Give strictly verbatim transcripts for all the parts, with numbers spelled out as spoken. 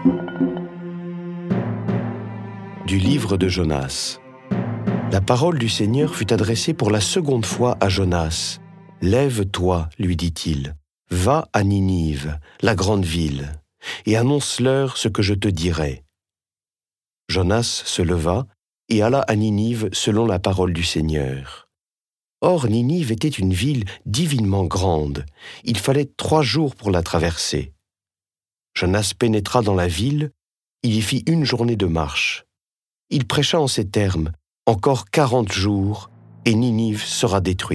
Du livre de Jonas. La parole du Seigneur fut adressée pour la seconde fois à Jonas. « Lève-toi, lui dit-il, va à Ninive, la grande ville, et annonce-leur ce que je te dirai. » Jonas se leva et alla à Ninive selon la parole du Seigneur. Or, Ninive était une ville divinement grande. Il fallait trois jours pour la traverser. Jonas pénétra dans la ville, il y fit une journée de marche. Il prêcha en ces termes, « Encore quarante jours, et Ninive sera détruite. »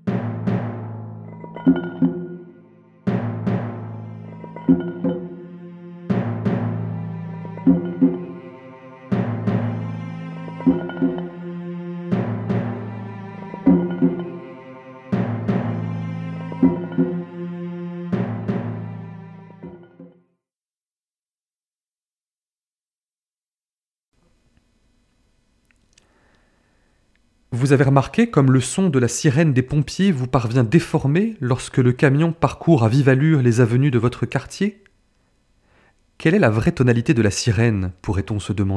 Vous avez remarqué comme le son de la sirène des pompiers vous parvient déformé lorsque le camion parcourt à vive allure les avenues de votre quartier ? Quelle est la vraie tonalité de la sirène, pourrait-on se demander ?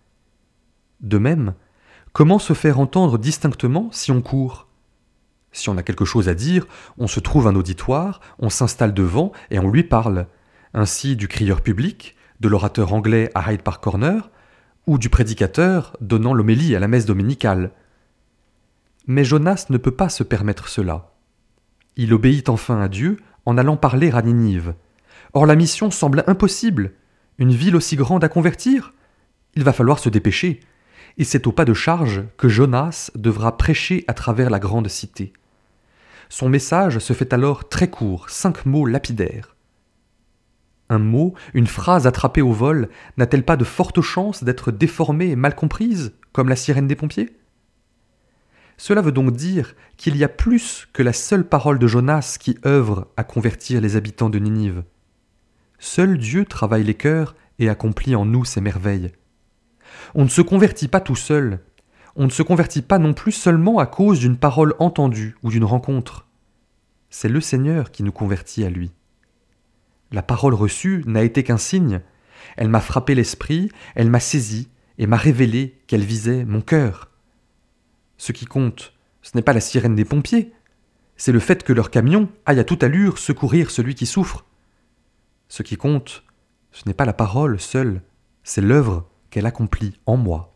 De même, comment se faire entendre distinctement si on court ? Si on a quelque chose à dire, on se trouve un auditoire, on s'installe devant et on lui parle, ainsi du crieur public, de l'orateur anglais à Hyde Park Corner, ou du prédicateur donnant l'homélie à la messe dominicale. Mais Jonas ne peut pas se permettre cela. Il obéit enfin à Dieu en allant parler à Ninive. Or la mission semble impossible. Une ville aussi grande à convertir ? Il va falloir se dépêcher. Et c'est au pas de charge que Jonas devra prêcher à travers la grande cité. Son message se fait alors très court, cinq mots lapidaires. Un mot, une phrase attrapée au vol, n'a-t-elle pas de fortes chances d'être déformée et mal comprise, comme la sirène des pompiers ? Cela veut donc dire qu'il y a plus que la seule parole de Jonas qui œuvre à convertir les habitants de Ninive. Seul Dieu travaille les cœurs et accomplit en nous ses merveilles. On ne se convertit pas tout seul, on ne se convertit pas non plus seulement à cause d'une parole entendue ou d'une rencontre. C'est le Seigneur qui nous convertit à lui. La parole reçue n'a été qu'un signe, elle m'a frappé l'esprit, elle m'a saisi et m'a révélé qu'elle visait mon cœur. Ce qui compte, ce n'est pas la sirène des pompiers, c'est le fait que leur camion aille à toute allure secourir celui qui souffre. Ce qui compte, ce n'est pas la parole seule, c'est l'œuvre qu'elle accomplit en moi.